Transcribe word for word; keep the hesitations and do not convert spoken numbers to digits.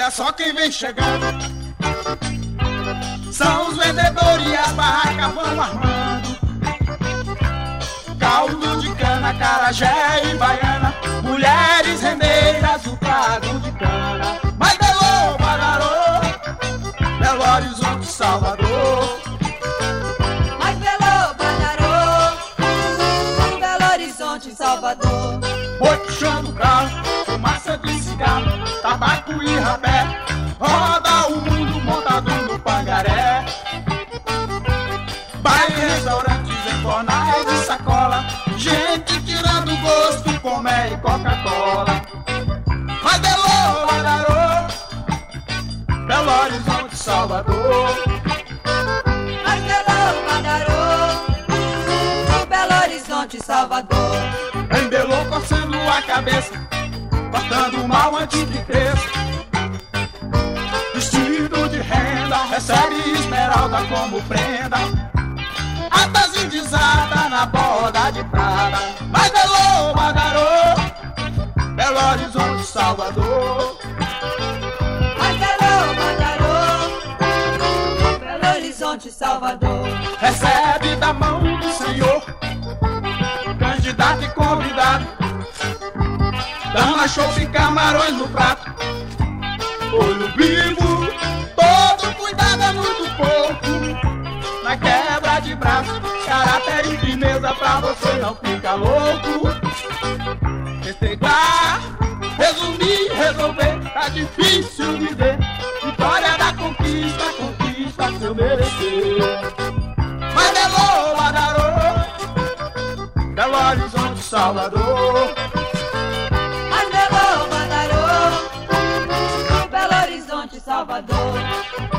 olha só quem vem chegando. São os vendedores e as barracas vão armando. Caldo de cana, acarajé e baiana, mulheres rendeiras, o trago de cana. Mas Belo, Badarô, Belo Horizonte, Salvador. Mas Belo, Badarô, Belo Horizonte, Salvador. Boi puxando carro, fumaça de cigarro, tabaco e rapé, roda o mundo montado no pangaré. Baile, restaurantes, em fornais e sacola, gente tirando gosto, comé e Coca-Cola. Mas Belo, Badarô, Belo Horizonte, Salvador. Mas Belo, Badarô, Belo Horizonte, Salvador. Em Belo coçando a cabeça, cortando mal antes que cresça. Vestido de renda, recebe esmeralda como prenda. Atas indizadas na borda de prata. Mas Belo, Badarô, Belo Horizonte, Salvador. Mas Belo, Badarô, Belo Horizonte, Salvador. Recebe da mão do Senhor, candidato e convidado, dama, chope e camarões no prato. Olho vivo, todo cuidado é muito pouco. Na quebra de braço, caráter e firmeza pra você não ficar louco. Restregar, resumir, resolver, tá difícil dizer. Vitória da conquista, conquista seu merecer. Mas Belo, Badarô, Belo Horizonte, Salvador. Mas Belo, Badarô, Belo Horizonte, Salvador.